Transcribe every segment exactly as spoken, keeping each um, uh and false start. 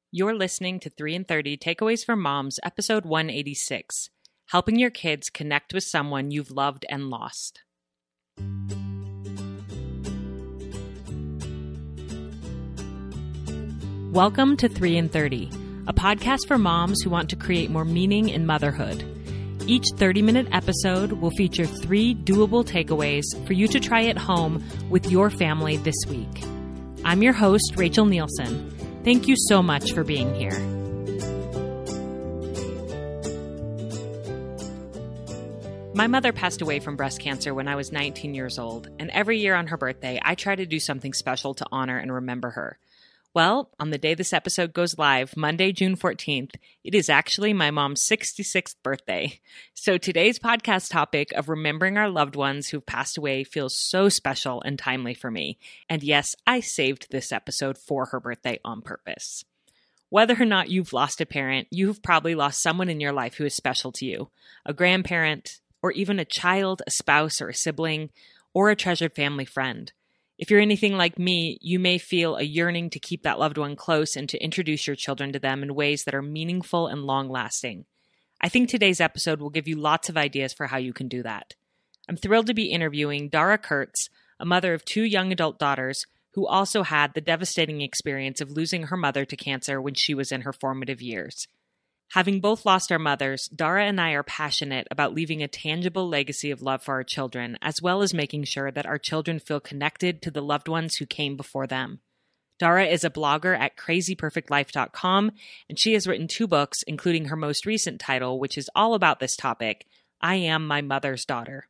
You're listening to three and thirty Takeaways from Moms, episode one eighty-six, Helping Your Kids Connect with Someone You've Loved and Lost. Welcome to three and thirty, a podcast for moms who want to create more meaning in motherhood. Each thirty-minute episode will feature three doable takeaways for you to try at home with your family this week. I'm your host, Rachel Nielsen. Thank you so much for being here. My mother passed away from breast cancer when I was nineteen years old, and every year on her birthday, I try to do something special to honor and remember her. Well, on the day this episode goes live, Monday, June fourteenth, it is actually my mom's sixty-sixth birthday. So today's podcast topic of remembering our loved ones who've passed away feels so special and timely for me. And yes, I saved this episode for her birthday on purpose. Whether or not you've lost a parent, you've probably lost someone in your life who is special to you. A grandparent, or even a child, a spouse, or a sibling, or a treasured family friend. If you're anything like me, you may feel a yearning to keep that loved one close and to introduce your children to them in ways that are meaningful and long-lasting. I think today's episode will give you lots of ideas for how you can do that. I'm thrilled to be interviewing Dara Kurtz, a mother of two young adult daughters who also had the devastating experience of losing her mother to cancer when she was in her formative years. Having both lost our mothers, Dara and I are passionate about leaving a tangible legacy of love for our children, as well as making sure that our children feel connected to the loved ones who came before them. Dara is a blogger at crazy perfect life dot com, and she has written two books, including her most recent title, which is all about this topic, I Am My Mother's Daughter.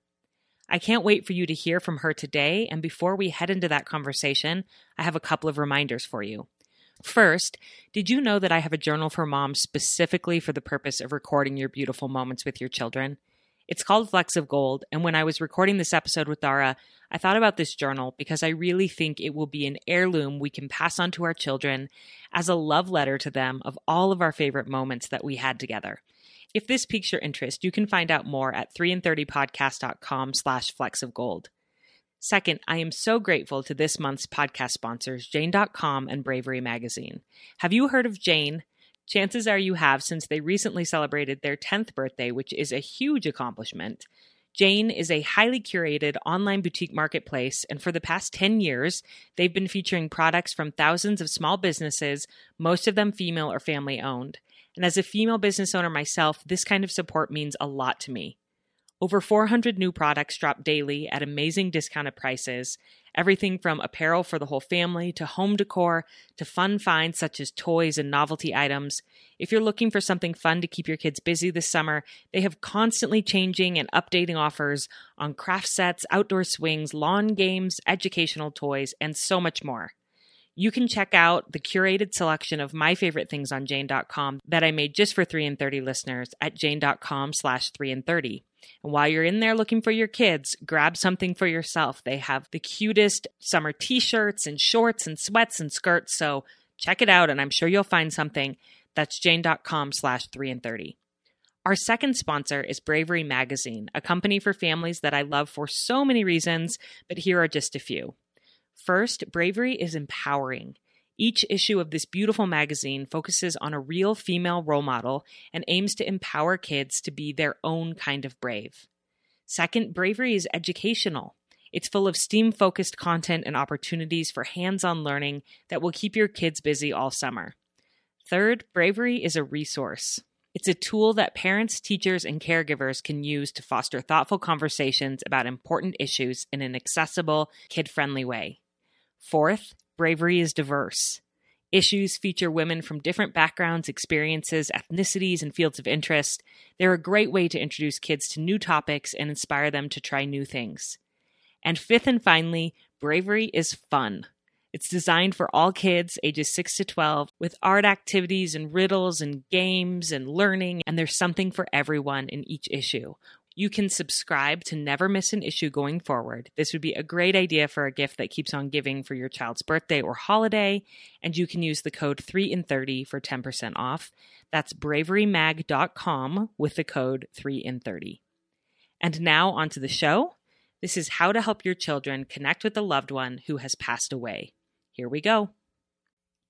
I can't wait for you to hear from her today, and before we head into that conversation, I have a couple of reminders for you. First, did you know that I have a journal for moms specifically for the purpose of recording your beautiful moments with your children? It's called Flecks of Gold, and when I was recording this episode with Dara, I thought about this journal because I really think it will be an heirloom we can pass on to our children as a love letter to them of all of our favorite moments that we had together. If this piques your interest, you can find out more at three and thirty podcast dot com slash flecks of gold. Second, I am so grateful to this month's podcast sponsors, Jane dot com and Bravery Magazine. Have you heard of Jane? Chances are you have, since they recently celebrated their tenth birthday, which is a huge accomplishment. Jane is a highly curated online boutique marketplace, and for the past ten years, they've been featuring products from thousands of small businesses, most of them female or family-owned. And as a female business owner myself, this kind of support means a lot to me. Over four hundred new products drop daily at amazing discounted prices, everything from apparel for the whole family to home decor to fun finds such as toys and novelty items. If you're looking for something fun to keep your kids busy this summer, they have constantly changing and updating offers on craft sets, outdoor swings, lawn games, educational toys, and so much more. You can check out the curated selection of my favorite things on Jane dot com that I made just for three and thirty listeners at Jane dot com slash three and thirty. And while you're in there looking for your kids, grab something for yourself. They have the cutest summer t-shirts and shorts and sweats and skirts, so check it out and I'm sure you'll find something. That's Jane dot com slash three and thirty. Our second sponsor is Bravery Magazine, a company for families that I love for so many reasons, but here are just a few. First, Bravery is empowering. Each issue of this beautiful magazine focuses on a real female role model and aims to empower kids to be their own kind of brave. Second, Bravery is educational. It's full of STEAM-focused content and opportunities for hands-on learning that will keep your kids busy all summer. Third, Bravery is a resource. It's a tool that parents, teachers, and caregivers can use to foster thoughtful conversations about important issues in an accessible, kid-friendly way. Fourth, Bravery is diverse. Issues feature women from different backgrounds, experiences, ethnicities, and fields of interest. They're a great way to introduce kids to new topics and inspire them to try new things. And fifth and finally, Bravery is fun. It's designed for all kids ages six to twelve with art activities and riddles and games and learning, and there's something for everyone in each issue. You can subscribe to never miss an issue going forward. This would be a great idea for a gift that keeps on giving for your child's birthday or holiday, and you can use the code three and thirty for ten percent off. That's bravery mag dot com with the code three and thirty. And now onto the show. This is how to help your children connect with a loved one who has passed away. Here we go.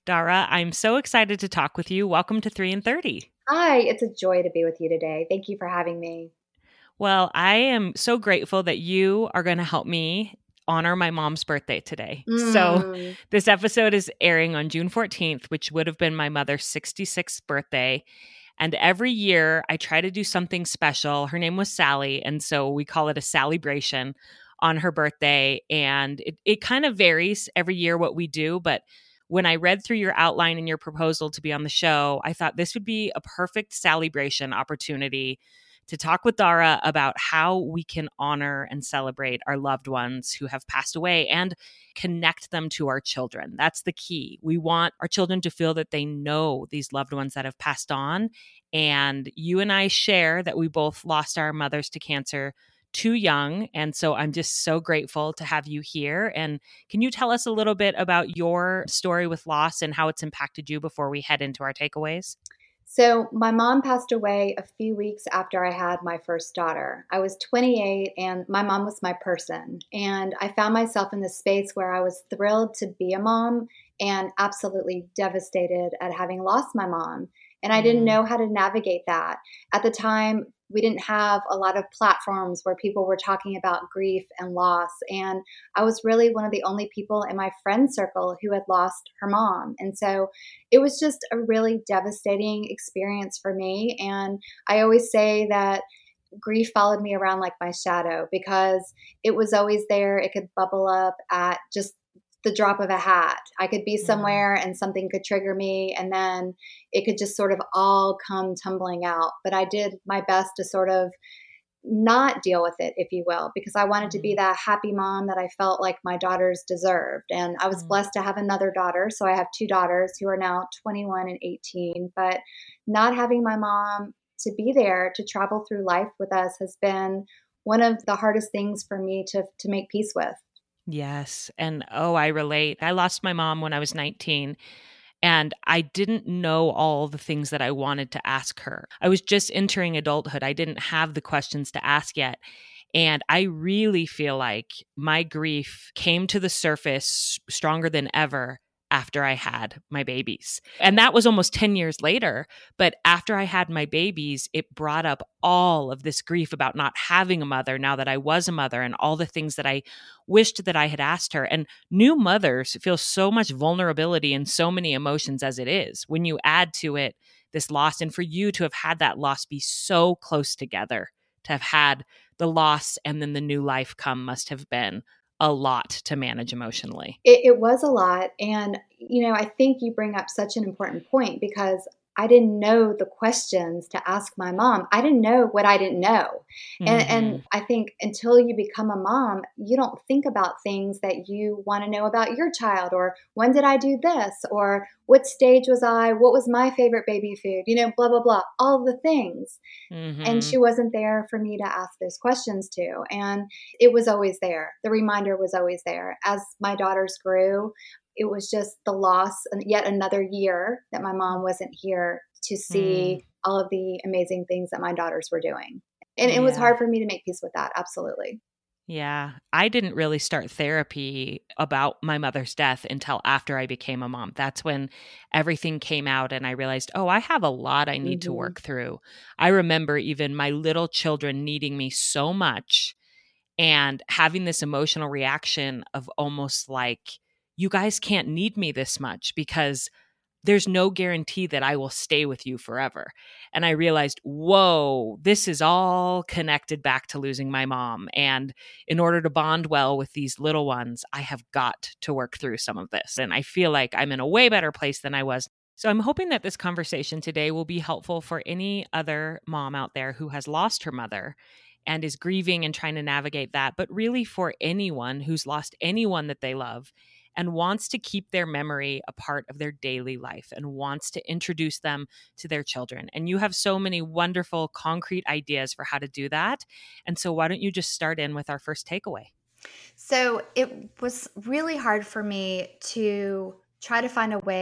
Dara, I'm so excited to talk with you. Welcome to three and thirty. Hi, it's a joy to be with you today. Thank you for having me. Well, I am so grateful that you are going to help me honor my mom's birthday today. So, Mm. this episode is airing on June fourteenth, which would have been my mother's sixty-sixth birthday. And every year I try to do something special. Her name was Sally, and so we call it a Sallybration on her birthday. And it, it kind of varies every year what we do, but when I read through your outline and your proposal to be on the show, I thought this would be a perfect Sallybration opportunity to talk with Dara about how we can honor and celebrate our loved ones who have passed away and connect them to our children. That's the key. We want our children to feel that they know these loved ones that have passed on. And you and I share that we both lost our mothers to cancer too young. And so I'm just so grateful to have you here. And can you tell us a little bit about your story with loss and how it's impacted you before we head into our takeaways? So, my mom passed away a few weeks after I had my first daughter. I was twenty-eight and my mom was my person. And I found myself in this space where I was thrilled to be a mom and absolutely devastated at having lost my mom. And I didn't Mm. know how to navigate that. At the time, we didn't have a lot of platforms where people were talking about grief and loss. And I was really one of the only people in my friend circle who had lost her mom. And so it was just a really devastating experience for me. And I always say that grief followed me around like my shadow because it was always there. It could bubble up at just the drop of a hat. I could be Mm. somewhere and something could trigger me, and then it could just sort of all come tumbling out. But I did my best to sort of not deal with it, if you will, because I wanted to be Mm. that happy mom that I felt like my daughters deserved. And I was Mm. blessed to have another daughter. So I have two daughters who are now twenty-one and eighteen. But not having my mom to be there to travel through life with us has been one of the hardest things for me to, to make peace with. Yes. And oh, I relate. I lost my mom when I was nineteen. And I didn't know all the things that I wanted to ask her. I was just entering adulthood. I didn't have the questions to ask yet. And I really feel like my grief came to the surface stronger than ever after I had my babies. And that was almost ten years later. But after I had my babies, it brought up all of this grief about not having a mother now that I was a mother and all the things that I wished that I had asked her. And new mothers feel so much vulnerability and so many emotions as it is. When you add to it this loss, and for you to have had that loss be so close together, to have had the loss and then the new life come must have been a lot to manage emotionally. It, it was a lot. And, you know, I think you bring up such an important point because I didn't know the questions to ask my mom. I didn't know what I didn't know. And, Mm-hmm. and I think until you become a mom, you don't think about things that you want to know about your child, or when did I do this, or what stage was I, what was my favorite baby food, you know, blah, blah, blah, all the things. And Mm-hmm. she wasn't there for me to ask those questions to. And it was always there. The reminder was always there. As my daughters grew, it was just the loss, and yet another year that my mom wasn't here to Mm. see all of the amazing things that my daughters were doing. And it was Yeah. hard for me to make peace with that. Absolutely. Yeah. I didn't really start therapy about my mother's death until after I became a mom. That's when everything came out and I realized, oh, I have a lot I need to Mm-hmm. work through. I remember even my little children needing me so much and having this emotional reaction of almost like, you guys can't need me this much because there's no guarantee that I will stay with you forever. And I realized, whoa, this is all connected back to losing my mom. And in order to bond well with these little ones, I have got to work through some of this. And I feel like I'm in a way better place than I was. So I'm hoping that this conversation today will be helpful for any other mom out there who has lost her mother and is grieving and trying to navigate that, but really for anyone who's lost anyone that they love and wants to keep their memory a part of their daily life and wants to introduce them to their children. And you have so many wonderful, concrete ideas for how to do that. And so why don't you just start in with our first takeaway? So it was really hard for me to try to find a way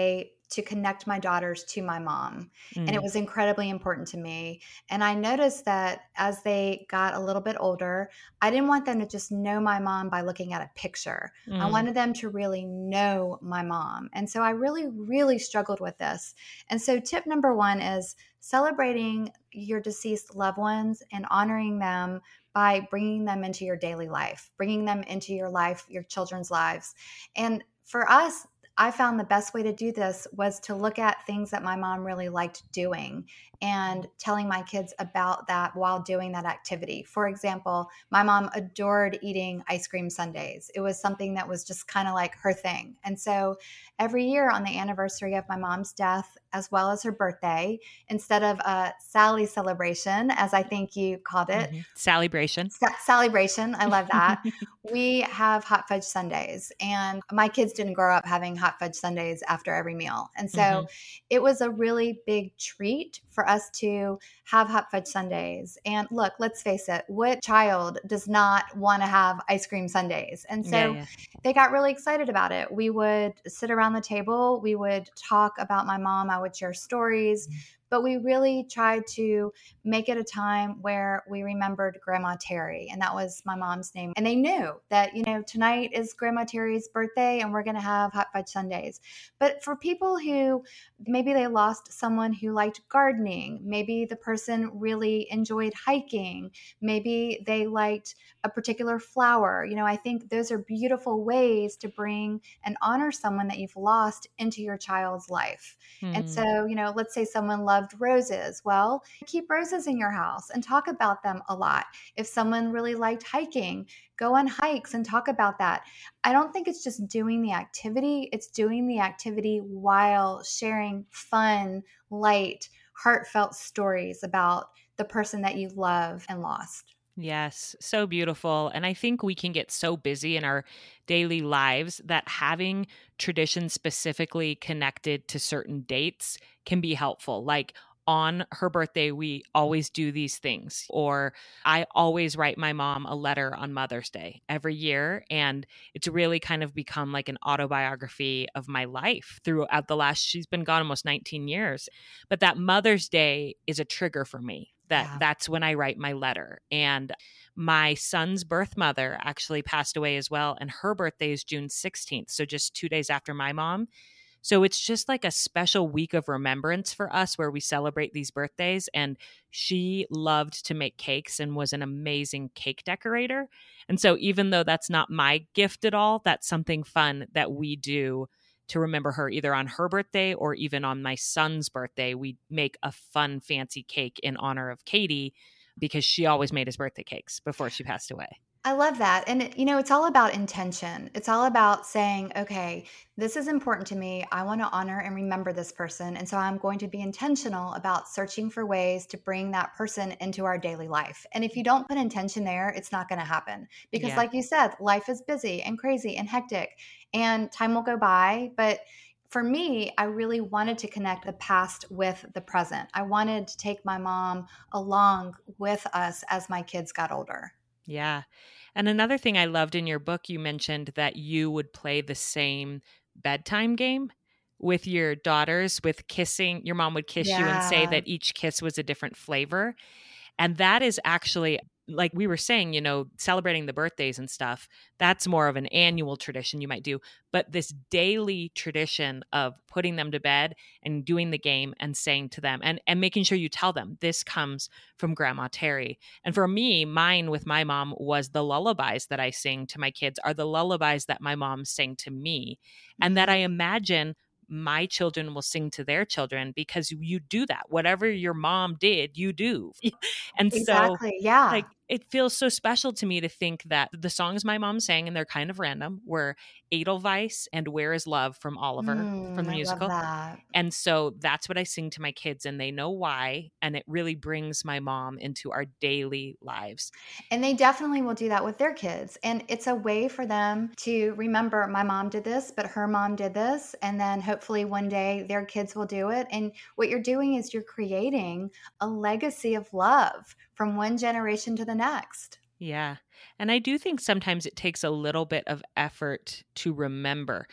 to connect my daughters to my mom. Mm. And it was incredibly important to me. And I noticed that as they got a little bit older, I didn't want them to just know my mom by looking at a picture. Mm. I wanted them to really know my mom. And so I really, really struggled with this. And so tip number one is celebrating your deceased loved ones and honoring them by bringing them into your daily life, bringing them into your life, your children's lives. And for us, I found the best way to do this was to look at things that my mom really liked doing and telling my kids about that while doing that activity. For example, my mom adored eating ice cream sundaes. It was something that was just kind of like her thing. And so every year on the anniversary of my mom's death, as well as her birthday, instead of a Sally celebration, as I think you called it, mm-hmm. Sallybration. Sa- Sallybration, I love that. We have hot fudge sundaes, and my kids didn't grow up having hot fudge sundaes after every meal. And so mm-hmm. it was a really big treat for us to have hot fudge sundaes. And look, let's face it, what child does not want to have ice cream sundaes? And so yeah, yeah. they got really excited about it. We would sit around the table. We would talk about my mom. I would share stories. Mm-hmm. But we really tried to make it a time where we remembered Grandma Terry, and that was my mom's name. And they knew that, you know, tonight is Grandma Terry's birthday and we're going to have hot fudge sundaes. But for people who maybe they lost someone who liked gardening, maybe the person really enjoyed hiking, maybe they liked a particular flower, you know, I think those are beautiful ways to bring and honor someone that you've lost into your child's life. Mm. And so, you know, let's say someone loved roses. Well, keep roses in your house and talk about them a lot. If someone really liked hiking, go on hikes and talk about that. I don't think it's just doing the activity. It's doing the activity while sharing fun, light, heartfelt stories about the person that you love and lost. Yes, so beautiful. And I think we can get so busy in our daily lives that having traditions specifically connected to certain dates can be helpful. Like on her birthday, we always do these things. Or I always write my mom a letter on Mother's Day every year. And it's really kind of become like an autobiography of my life throughout the last, she's been gone almost nineteen years. But that Mother's Day is a trigger for me. That yeah. That's when I write my letter. And my son's birth mother actually passed away as well. And her birthday is June sixteenth. So just two days after my mom. So it's just like a special week of remembrance for us where we celebrate these birthdays. And she loved to make cakes and was an amazing cake decorator. And so even though that's not my gift at all, that's something fun that we do to remember her either on her birthday or even on my son's birthday. We make a fun, fancy cake in honor of Katie because she always made his birthday cakes before she passed away. I love that. And, you know, it's all about intention. It's all about saying, okay, this is important to me. I want to honor and remember this person. And so I'm going to be intentional about searching for ways to bring that person into our daily life. And if you don't put intention there, it's not going to happen. Because yeah. like you said, life is busy and crazy and hectic and time will go by. But for me, I really wanted to connect the past with the present. I wanted to take my mom along with us as my kids got older. Yeah. And another thing I loved in your book, you mentioned that you would play the same bedtime game with your daughters, with kissing. Your mom would kiss yeah. you and say that each kiss was a different flavor. And that is actually, like we were saying, you know, celebrating the birthdays and stuff, that's more of an annual tradition you might do. But this daily tradition of putting them to bed and doing the game and saying to them and, and making sure you tell them this comes from Grandma Terry. And for me, mine with my mom was the lullabies that I sing to my kids are the lullabies that my mom sang to me. And that I imagine my children will sing to their children because you do that. Whatever your mom did, you do. And exactly. so yeah. like it feels so special to me to think that the songs my mom sang, and they're kind of random, were Edelweiss and Where is Love from Oliver mm, from the I musical. Love that. And so that's what I sing to my kids and they know why. And it really brings my mom into our daily lives. And they definitely will do that with their kids. And it's a way for them to remember my mom did this, but her mom did this. And then hopefully one day their kids will do it. And what you're doing is you're creating a legacy of love from one generation to the next. Yeah. And I do think sometimes it takes a little bit of effort to remember.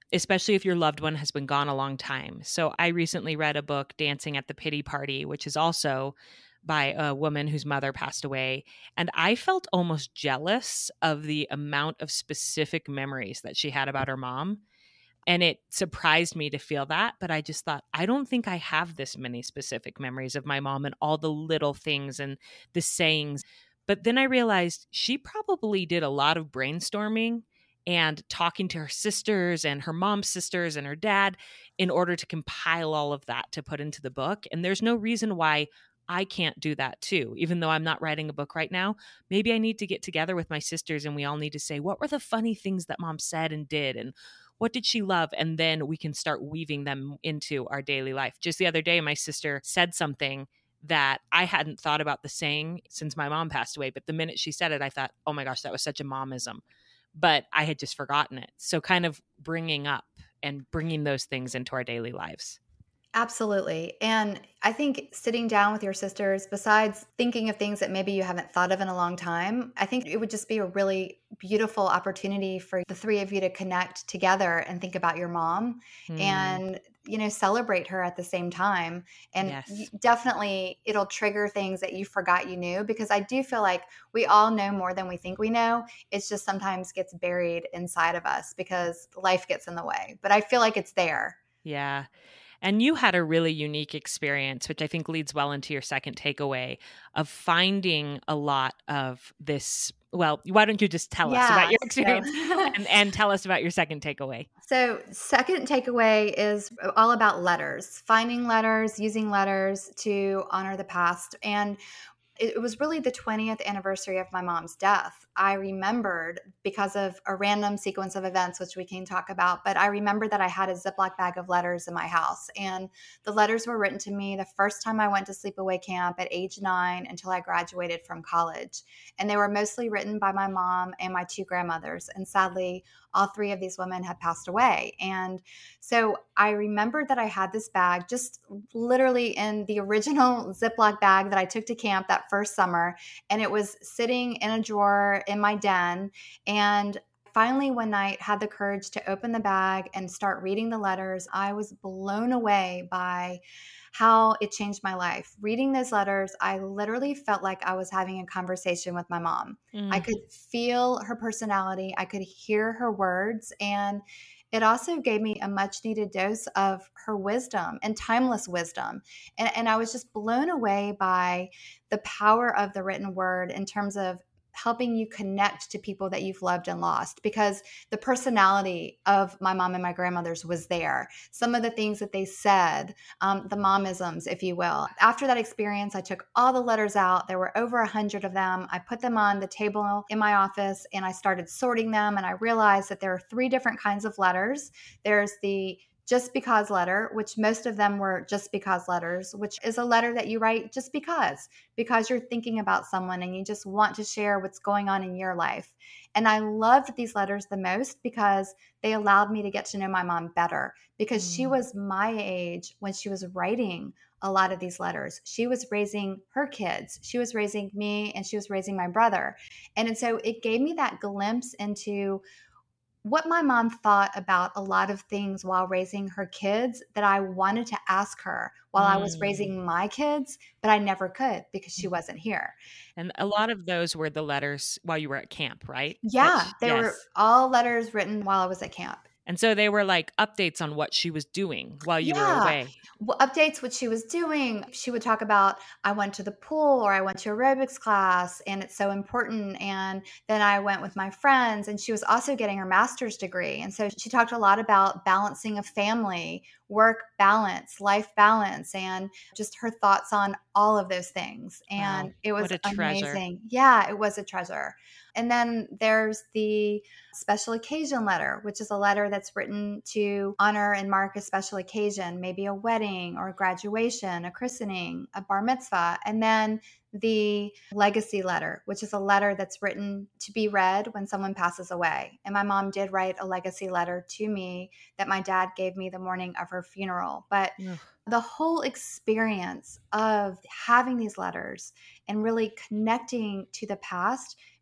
especially if your loved one has been gone a long time. So I recently read a book, Dancing at the Pity Party, which is also by a woman whose mother passed away. And I felt almost jealous of the amount of specific memories that she had about her mom. And it surprised me to feel that. But I just thought, I don't think I have this many specific memories of my mom and all the little things and the sayings. But then I realized she probably did a lot of brainstorming and talking to her sisters and her mom's sisters and her dad in order to compile all of that to put into the book. And there's no reason why I can't do that too, even though I'm not writing a book right now. Maybe I need to get together with my sisters and we all need to say, what were the funny things that mom said and did? And what did she love? And then we can start weaving them into our daily life. Just the other day, my sister said something that I hadn't thought about the saying since my mom passed away. But the minute she said it, I thought, oh my gosh, that was such a momism. But I had just forgotten it. So kind of bringing up and bringing those things into our daily lives. Absolutely. And I think sitting down with your sisters, besides thinking of things that maybe you haven't thought of in a long time, I think it would just be a really beautiful opportunity for the three of you to connect together and think about your mom mm. and, you know, celebrate her at the same time. And yes. definitely it'll trigger things that you forgot you knew, because I do feel like we all know more than we think we know. It's just sometimes gets buried inside of us because life gets in the way. But I feel like it's there. Yeah. And you had a really unique experience, which I think leads well into your second takeaway of finding a lot of this. Well, why don't you just tell yeah, us about your experience so. and, and tell us about your second takeaway? So second takeaway is all about letters, finding letters, using letters to honor the past. And it was really the twentieth anniversary of my mom's death. I remembered, because of a random sequence of events, which we can talk about, but I remember that I had a Ziploc bag of letters in my house. And the letters were written to me the first time I went to sleepaway camp at age nine until I graduated from college. And they were mostly written by my mom and my two grandmothers. And sadly, all three of these women had passed away. And so I remembered that I had this bag just literally in the original Ziploc bag that I took to camp that first summer. And it was sitting in a drawer in my den. And finally one night had the courage to open the bag and start reading the letters. I was blown away by how it changed my life. Reading those letters, I literally felt like I was having a conversation with my mom. Mm. I could feel her personality. I could hear her words. And it also gave me a much needed dose of her wisdom and timeless wisdom. And, and I was just blown away by the power of the written word in terms of helping you connect to people that you've loved and lost, because the personality of my mom and my grandmothers was there. Some of the things that they said, um, the momisms, if you will. After that experience, I took all the letters out. There were over a hundred of them. I put them on the table in my office and I started sorting them. And I realized that there are three different kinds of letters. There's the just because letter, which most of them were just because letters, which is a letter that you write just because, because you're thinking about someone and you just want to share what's going on in your life. And I loved these letters the most because they allowed me to get to know my mom better, because mm. she was my age when she was writing a lot of these letters. She was raising her kids. She was raising me and she was raising my brother. And, and so it gave me that glimpse into what my mom thought about a lot of things while raising her kids that I wanted to ask her while mm. I was raising my kids, but I never could because she wasn't here. And a lot of those were the letters while you were at camp, right? Yeah, they yes. were all letters written while I was at camp. And so they were like updates on what she was doing while you yeah. were away. Well, updates what she was doing. She would talk about, I went to the pool or I went to aerobics class and it's so important. And then I went with my friends, and she was also getting her master's degree. And so she talked a lot about balancing a family, work balance, life balance, and just her thoughts on all of those things. And wow, it was amazing. Yeah, it was a treasure. And then there's the special occasion letter, which is a letter that's written to honor and mark a special occasion, maybe a wedding or a graduation, a christening, a bar mitzvah. And then the legacy letter, which is a letter that's written to be read when someone passes away. And my mom did write a legacy letter to me that my dad gave me the morning of her funeral. But yeah. the whole experience of having these letters and really connecting to the past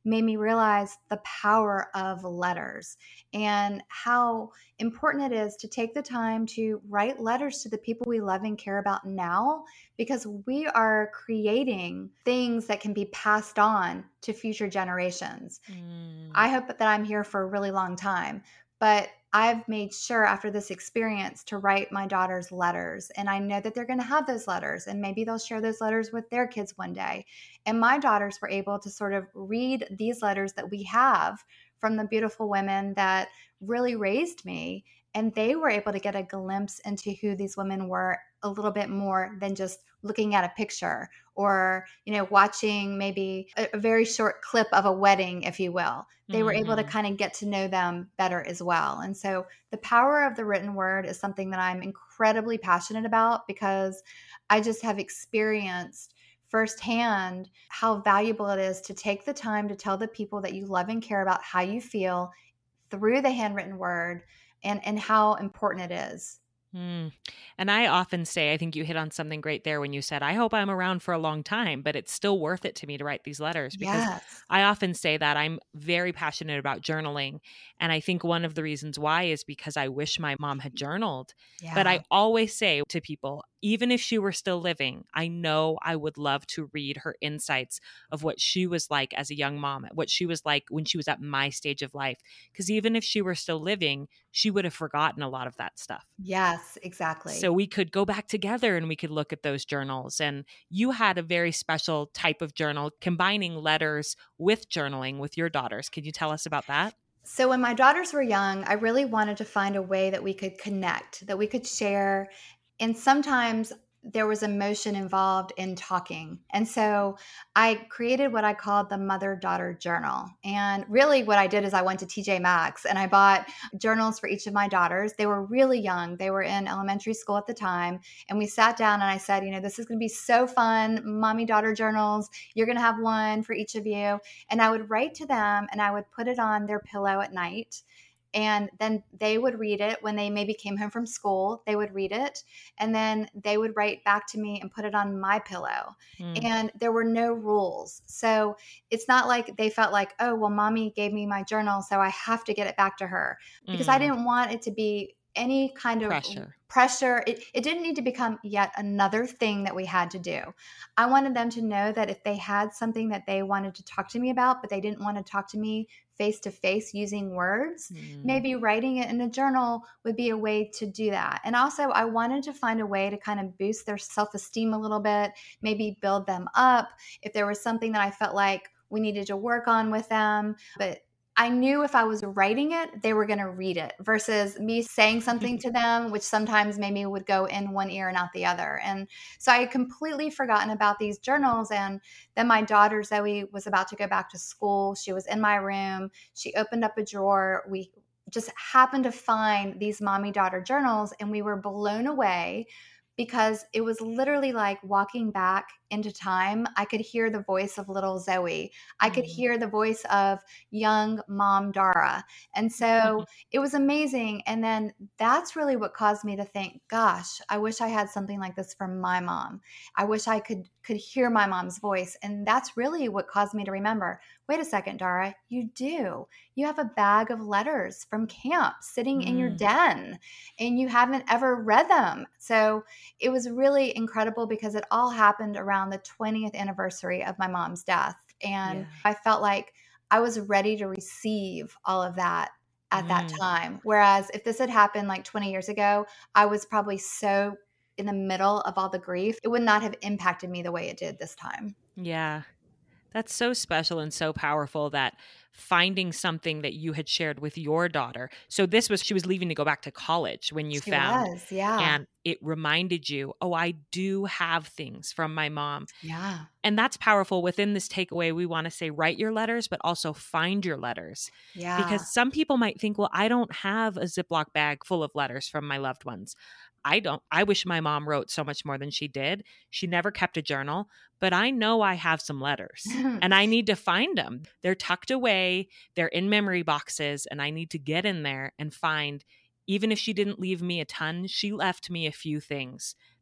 made me realize the power of letters and how important it is to take the time to write letters to the people we love and care about now, because we are creating things that can be passed on to future generations. Mm. I hope that I'm here for a really long time, but I've made sure after this experience to write my daughters letters. And I know that they're going to have those letters, and maybe they'll share those letters with their kids one day. And my daughters were able to sort of read these letters that we have from the beautiful women that really raised me. And they were able to get a glimpse into who these women were a little bit more than just looking at a picture or, you know, watching maybe a, a very short clip of a wedding, if you will. They mm-hmm. were able to kind of get to know them better as well. And so the power of the written word is something that I'm incredibly passionate about, because I just have experienced firsthand how valuable it is to take the time to tell the people that you love and care about how you feel through the handwritten word, and, and how important it is. Mm. And I often say, I think you hit on something great there when you said, I hope I'm around for a long time, but it's still worth it to me to write these letters, because yes. I often say that I'm very passionate about journaling. And I think one of the reasons why is because I wish my mom had journaled. Yeah. But I always say to people, even if she were still living, I know I would love to read her insights of what she was like as a young mom, what she was like when she was at my stage of life. Because even if she were still living, she would have forgotten a lot of that stuff. Yes, exactly. So we could go back together and we could look at those journals. And you had a very special type of journal combining letters with journaling with your daughters. Could you tell us about that? So when my daughters were young, I really wanted to find a way that we could connect, that we could share. And sometimes there was emotion involved in talking. And so I created what I called the mother-daughter journal. And really what I did is I went to T J Maxx and I bought journals for each of my daughters. They were really young. They were in elementary school at the time. And we sat down and I said, you know, this is going to be so fun. Mommy-daughter journals. You're going to have one for each of you. And I would write to them and I would put it on their pillow at night. And then they would read it when they maybe came home from school. They would read it. And then they would write back to me and put it on my pillow. Mm. And there were no rules. So it's not like they felt like, oh, well, mommy gave me my journal, so I have to get it back to her. Because mm. I didn't want it to be any kind of pressure. pressure. It, it didn't need to become yet another thing that we had to do. I wanted them to know that if they had something that they wanted to talk to me about, but they didn't want to talk to me face to face using words, mm. maybe writing it in a journal would be a way to do that. And also I wanted to find a way to kind of boost their self-esteem a little bit, maybe build them up if there was something that I felt like we needed to work on with them. But I knew if I was writing it, they were going to read it versus me saying something to them, which sometimes maybe would go in one ear and out the other. And so I had completely forgotten about these journals. And then my daughter, Zoe, was about to go back to school. She was in my room. She opened up a drawer. We just happened to find these mommy-daughter journals, and we were blown away because it was literally like walking back into time. I could hear the voice of little Zoe. I could mm. hear the voice of young mom Dara. And so it was amazing. And then that's really what caused me to think, gosh, I wish I had something like this for my mom. I wish I could could hear my mom's voice. And that's really what caused me to remember, wait a second, Dara, you do. You have a bag of letters from camp sitting mm. in your den, and you haven't ever read them. So it was really incredible because it all happened around the twentieth anniversary of my mom's death. And yeah. I felt like I was ready to receive all of that at mm. that time. Whereas if this had happened like twenty years ago, I was probably so in the middle of all the grief, it would not have impacted me the way it did this time. Yeah. That's so special and so powerful, that finding something that you had shared with your daughter. So this was, she was leaving to go back to college when you she found, was, yeah. and it reminded you, oh, I do have things from my mom. Yeah. And that's powerful. Within this takeaway, we want to say, write your letters, but also find your letters. Yeah. Because some people might think, well, I don't have a Ziploc bag full of letters from my loved ones. I don't. I wish my mom wrote so much more than she did. She never kept a journal, but I know I have some letters and I need to find them. They're tucked away. They're in memory boxes, and I need to get in there and find, even if she didn't leave me a ton, she left me a few things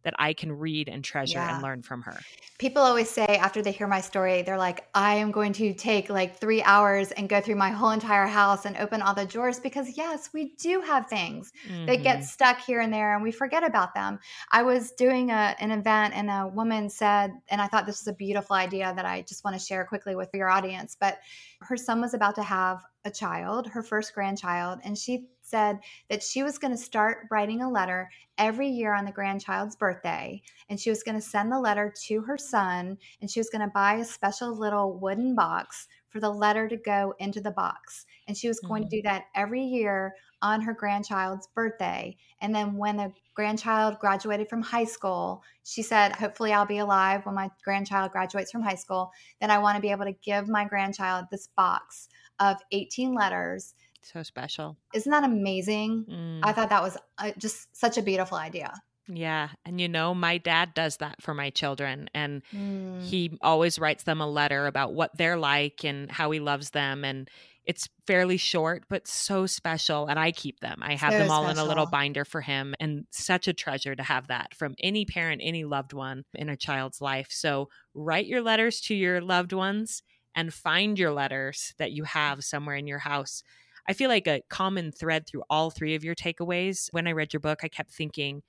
that I can read and treasure Yeah. and learn from her. People always say after they hear my story, they're like, I am going to take like three hours and go through my whole entire house and open all the drawers, because yes, we do have things Mm-hmm. that get stuck here and there and we forget about them. I was doing a, an event and a woman said, and I thought this was a beautiful idea that I just want to share quickly with your audience, but her son was about to have a child, her first grandchild, and she said that she was going to start writing a letter every year on the grandchild's birthday, and she was going to send the letter to her son, and she was going to buy a special little wooden box for the letter to go into the box, and she was going mm-hmm. to do that every year on her grandchild's birthday. And then when the grandchild graduated from high school, she said, hopefully I'll be alive when my grandchild graduates from high school, then I want to be able to give my grandchild this box of eighteen letters. So special. Isn't that amazing? Mm. I thought that was uh, just such a beautiful idea. Yeah. And you know, my dad does that for my children, and mm. he always writes them a letter about what they're like and how he loves them. And it's fairly short, but so special. And I keep them. I have so them all special. In a little binder for him, and such a treasure to have that from any parent, any loved one in a child's life. So write your letters to your loved ones and find your letters that you have somewhere in your house. I feel like a common thread through all three of your takeaways, when I read your book, I kept thinking,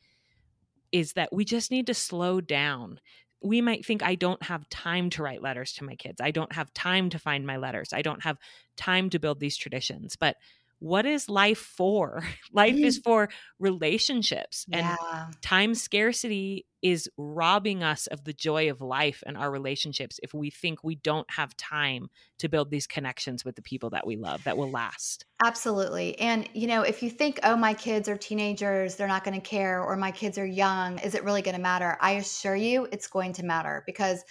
is that we just need to slow down. We might think, I don't have time to write letters to my kids. I don't have time to find my letters. I don't have time to build these traditions. But what is life for? Life mm-hmm. is for relationships. Yeah. And time scarcity is robbing us of the joy of life and our relationships if we think we don't have time to build these connections with the people that we love that will last. Absolutely. And, you know, if you think, oh, my kids are teenagers, they're not going to care, or my kids are young, is it really going to matter? I assure you it's going to matter, because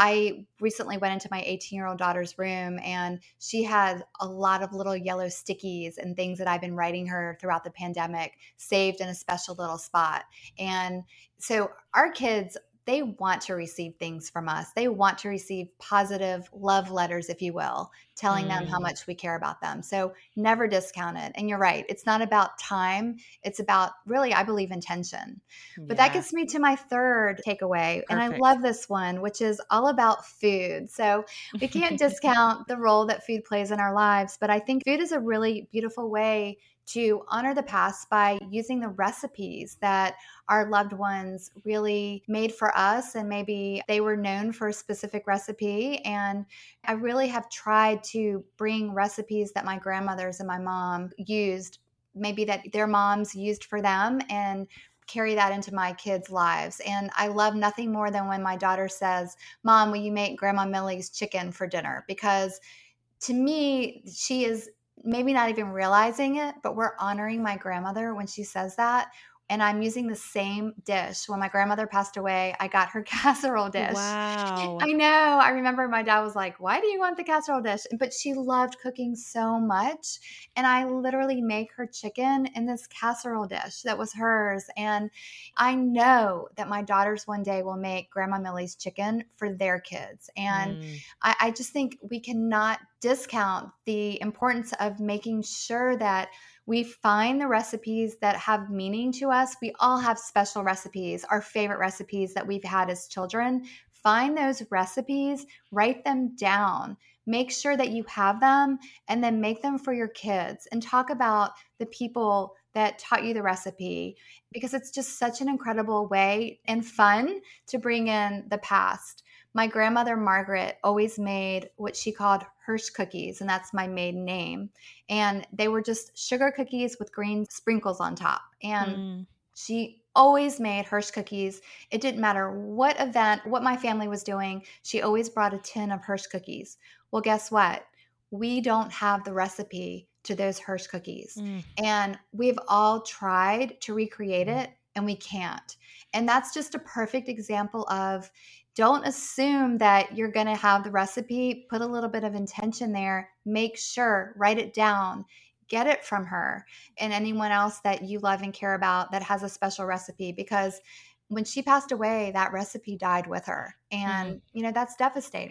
I recently went into my eighteen-year-old daughter's room, and she had a lot of little yellow stickies and things that I've been writing her throughout the pandemic saved in a special little spot. And so our kids, they want to receive things from us. They want to receive positive love letters, if you will, telling mm. them how much we care about them. So never discount it. And you're right. It's not about time. It's about, really, I believe, intention. Yeah. But that gets me to my third takeaway. Perfect. And I love this one, which is all about food. So we can't discount the role that food plays in our lives. But I think food is a really beautiful way to honor the past by using the recipes that our loved ones really made for us. And maybe they were known for a specific recipe. And I really have tried to bring recipes that my grandmothers and my mom used, maybe that their moms used for them, and carry that into my kids' lives. And I love nothing more than when my daughter says, Mom, will you make Grandma Millie's chicken for dinner? Because to me, she is maybe not even realizing it, but we're honoring my grandmother when she says that. And I'm using the same dish. When my grandmother passed away, I got her casserole dish. Wow. I know. I remember my dad was like, why do you want the casserole dish? But she loved cooking so much. And I literally make her chicken in this casserole dish that was hers. And I know that my daughters one day will make Grandma Millie's chicken for their kids. And mm. I, I just think we cannot discount the importance of making sure that we find the recipes that have meaning to us. We all have special recipes, our favorite recipes that we've had as children. Find those recipes, write them down, make sure that you have them, and then make them for your kids, and talk about the people that taught you the recipe, because it's just such an incredible way and fun to bring in the past. My grandmother, Margaret, always made what she called Hirsch cookies, and that's my maiden name. And they were just sugar cookies with green sprinkles on top. And mm. she always made Hirsch cookies. It didn't matter what event, what my family was doing. She always brought a tin of Hirsch cookies. Well, guess what? We don't have the recipe to those Hirsch cookies. Mm. And we've all tried to recreate mm. it, and we can't. And that's just a perfect example of, don't assume that you're going to have the recipe. Put a little bit of intention there. Make sure, write it down, get it from her and anyone else that you love and care about that has a special recipe, because when she passed away, that recipe died with her. And, mm-hmm. you know, that's devastating.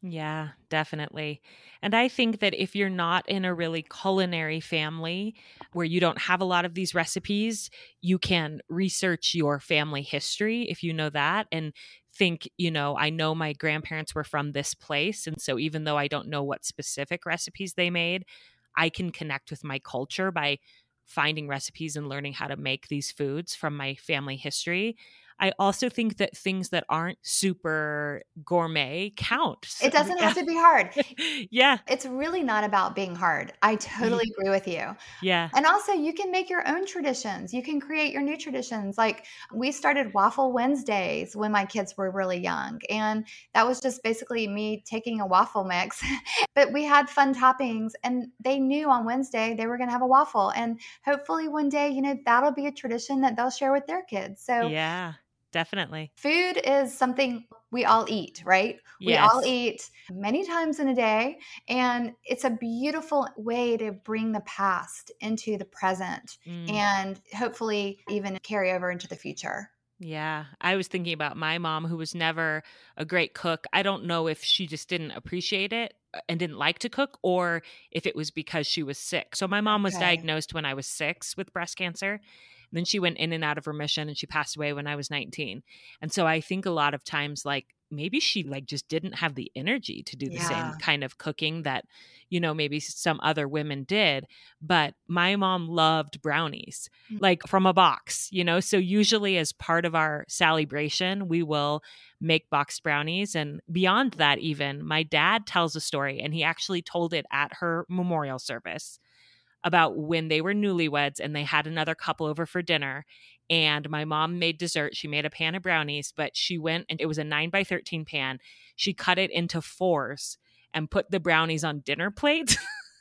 Yeah, definitely. And I think that if you're not in a really culinary family where you don't have a lot of these recipes, you can research your family history if you know that and think, you know, I know my grandparents were from this place. And so even though I don't know what specific recipes they made, I can connect with my culture by finding recipes and learning how to make these foods from my family history. I also think that things that aren't super gourmet count. It doesn't have to be hard. Yeah. It's really not about being hard. I totally agree with you. Yeah. And also, you can make your own traditions. You can create your new traditions. Like, we started Waffle Wednesdays when my kids were really young. And that was just basically me taking a waffle mix. But we had fun toppings, and they knew on Wednesday they were going to have a waffle. And hopefully one day, you know, that'll be a tradition that they'll share with their kids. So Yeah, definitely. food is something we all eat, right? We Yes. all eat many times in a day, and it's a beautiful way to bring the past into the present Mm. and hopefully even carry over into the future. Yeah. I was thinking about my mom, who was never a great cook. I don't know if she just didn't appreciate it and didn't like to cook, or if it was because she was sick. So my mom was Okay. diagnosed when I was six with breast cancer. And then she went in and out of remission, and she passed away when I was nineteen. And so I think a lot of times, like, maybe she like just didn't have the energy to do the Yeah. same kind of cooking that, you know, maybe some other women did. But my mom loved brownies, Mm. like from a box, you know? So usually as part of our celebration, we will make boxed brownies. And beyond that, even my dad tells a story, and he actually told it at her memorial service, about when they were newlyweds and they had another couple over for dinner. And my mom made dessert. She made a pan of brownies, but she went, and it was a nine by thirteen pan. She cut it into fours and put the brownies on dinner plates.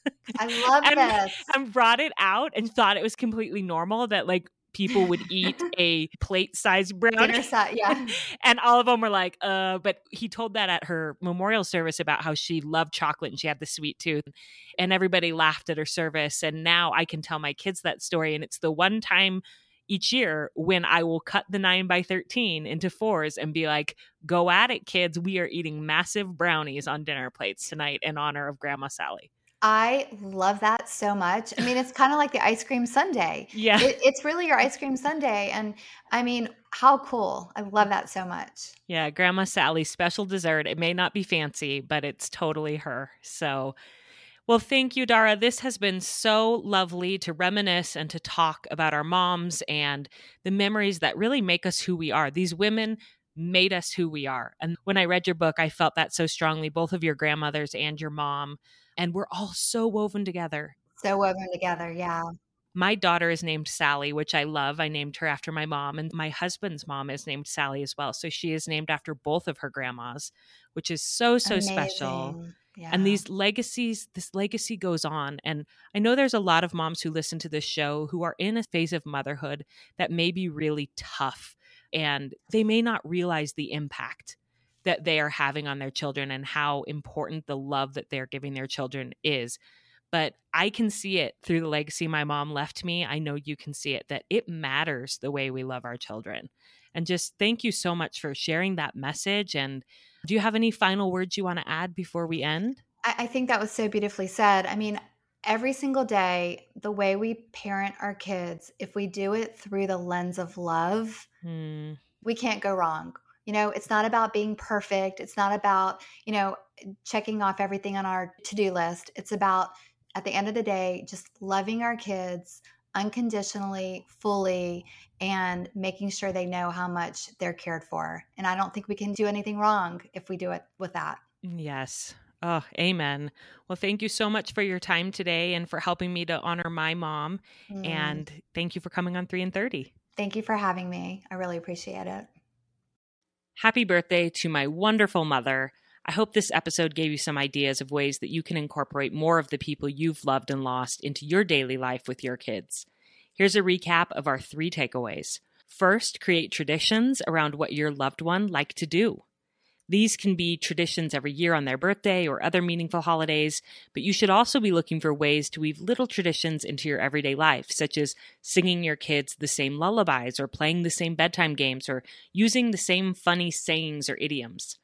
I love and, this. and brought it out and thought it was completely normal that like people would eat a plate-sized brownie. Dinner set, yeah. And all of them were like, uh, but he told that at her memorial service about how she loved chocolate and she had the sweet tooth. And everybody laughed at her service. And now I can tell my kids that story. And it's the one time each year when I will cut the nine by thirteen into fours and be like, go at it, kids. We are eating massive brownies on dinner plates tonight in honor of Grandma Sally. I love that so much. I mean, it's kind of like the ice cream sundae. Yeah. It, it's really your ice cream sundae. And I mean, how cool. I love that so much. Yeah, Grandma Sally's special dessert. It may not be fancy, but it's totally her. So, well, thank you, Dara. This has been so lovely to reminisce and to talk about our moms and the memories that really make us who we are. These women made us who we are. And when I read your book, I felt that so strongly, both of your grandmothers and your mom. And we're all so woven together. So woven together, yeah. My daughter is named Sally, which I love. I named her after my mom. And my husband's mom is named Sally as well. So she is named after both of her grandmas, which is so, so Amazing. special. Yeah. And these legacies, this legacy goes on. And I know there's a lot of moms who listen to this show who are in a phase of motherhood that may be really tough. And they may not realize the impact that they are having on their children and how important the love that they're giving their children is. But I can see it through the legacy my mom left me. I know you can see it, that it matters the way we love our children. And just thank you so much for sharing that message. And do you have any final words you want to add before we end? I, I think that was so beautifully said. I mean, every single day, the way we parent our kids, if we do it through the lens of love, Hmm. we can't go wrong. You know, it's not about being perfect. It's not about, you know, checking off everything on our to-do list. It's about, at the end of the day, just loving our kids unconditionally, fully, and making sure they know how much they're cared for. And I don't think we can do anything wrong if we do it with that. Yes. Oh, amen. Well, thank you so much for your time today and for helping me to honor my mom. Mm. And thank you for coming on three and thirty. Thank you for having me. I really appreciate it. Happy birthday to my wonderful mother. I hope this episode gave you some ideas of ways that you can incorporate more of the people you've loved and lost into your daily life with your kids. Here's a recap of our three takeaways. First, create traditions around what your loved one like to do. These can be traditions every year on their birthday or other meaningful holidays, but you should also be looking for ways to weave little traditions into your everyday life, such as singing your kids the same lullabies or playing the same bedtime games or using the same funny sayings or idioms.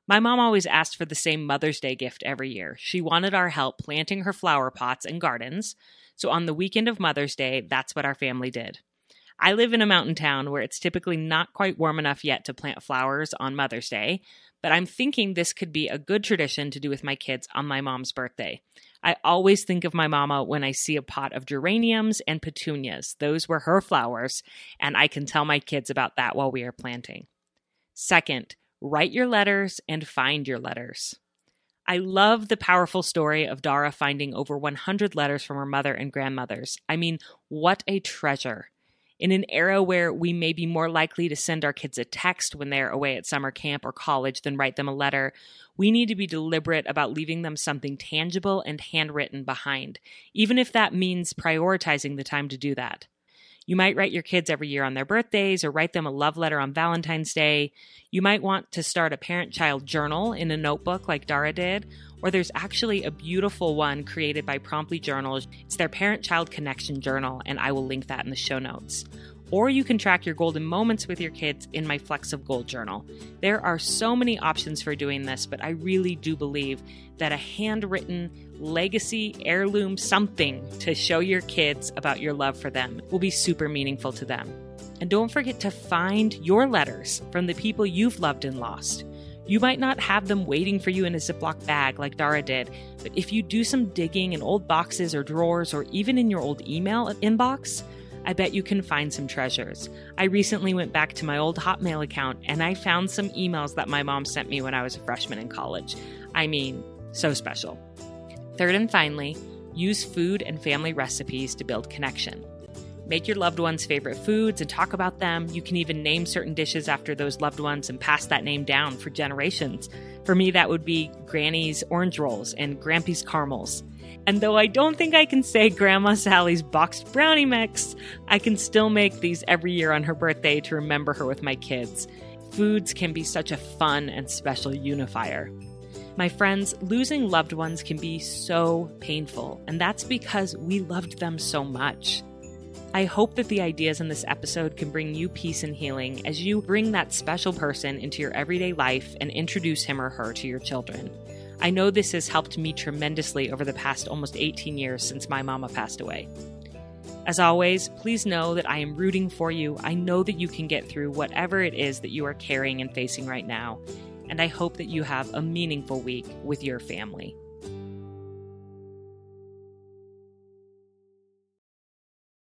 My mom always asked for the same Mother's Day gift every year. She wanted our help planting her flower pots and gardens. So on the weekend of Mother's Day, that's what our family did. I live in a mountain town where it's typically not quite warm enough yet to plant flowers on Mother's Day, but I'm thinking this could be a good tradition to do with my kids on my mom's birthday. I always think of my mama when I see a pot of geraniums and petunias. Those were her flowers, and I can tell my kids about that while we are planting. Second, write your letters and find your letters. I love the powerful story of Dara finding over one hundred letters from her mother and grandmothers. I mean, what a treasure. In an era where we may be more likely to send our kids a text when they're away at summer camp or college than write them a letter, we need to be deliberate about leaving them something tangible and handwritten behind, even if that means prioritizing the time to do that. You might write your kids every year on their birthdays or write them a love letter on Valentine's Day. You might want to start a parent-child journal in a notebook like Dara did, or there's actually a beautiful one created by Promptly Journal. It's their parent-child connection journal, and I will link that in the show notes. Or you can track your golden moments with your kids in my Flecks of Gold journal. There are so many options for doing this, but I really do believe that a handwritten legacy, heirloom, something to show your kids about your love for them will be super meaningful to them. And don't forget to find your letters from the people you've loved and lost. You might not have them waiting for you in a Ziploc bag like Dara did, but if you do some digging in old boxes or drawers or even in your old email inbox, I bet you can find some treasures. I recently went back to my old Hotmail account and I found some emails that my mom sent me when I was a freshman in college. I mean, so special. Third and finally, use food and family recipes to build connection. Make your loved ones' favorite foods and talk about them. You can even name certain dishes after those loved ones and pass that name down for generations. For me, that would be Granny's orange rolls and Grampy's caramels. And though I don't think I can say Grandma Sally's boxed brownie mix, I can still make these every year on her birthday to remember her with my kids. Foods can be such a fun and special unifier. My friends, losing loved ones can be so painful, and that's because we loved them so much. I hope that the ideas in this episode can bring you peace and healing as you bring that special person into your everyday life and introduce him or her to your children. I know this has helped me tremendously over the past almost eighteen years since my mama passed away. As always, please know that I am rooting for you. I know that you can get through whatever it is that you are carrying and facing right now, and I hope that you have a meaningful week with your family.